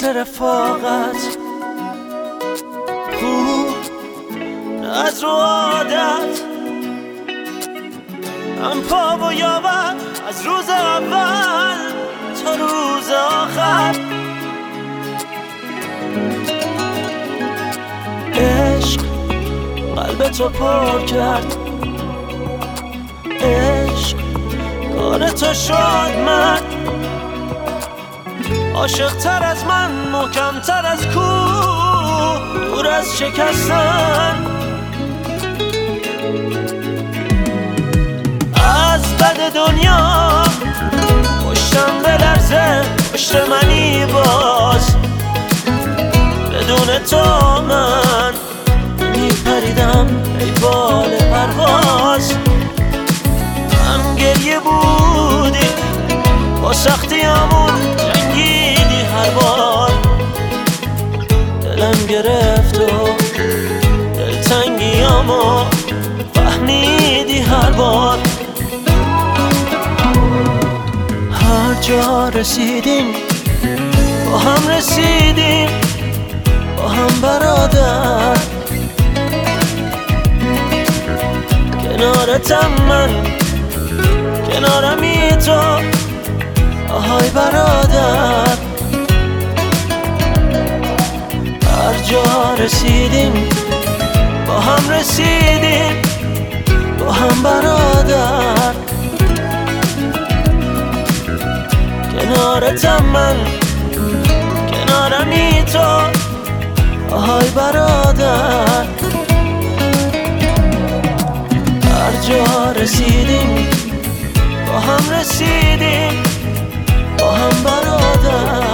مثل رفاقت خوب از رو عادت هم پا و یاور از روز اول تا روز آخر. عشق قلب تو پر کرد، عشق کار تو شد من عاشق تر از من، محکم تر از کوه، دور از شکستن. از بد دنیا پشتم بلرزه، پشت منی باز بدون تو من میپریدم ای بال پرواز. هم گریه بودی با سختیامون جنگیدی هر بار، دلم گرفت و دلتنگیامو فهمیدی هر بار. هر جا رسیدیم با هم رسیدیم، با هم برادر. کنارتم من، کنارمی تو، آهای برادر. هر جا رسیدیم با هم رسیدیم، با هم برادر. کنارتم من، کنارمی تو، آهای برادر. هر جا رسیدیم با هم رسیدیم، با هم برادر.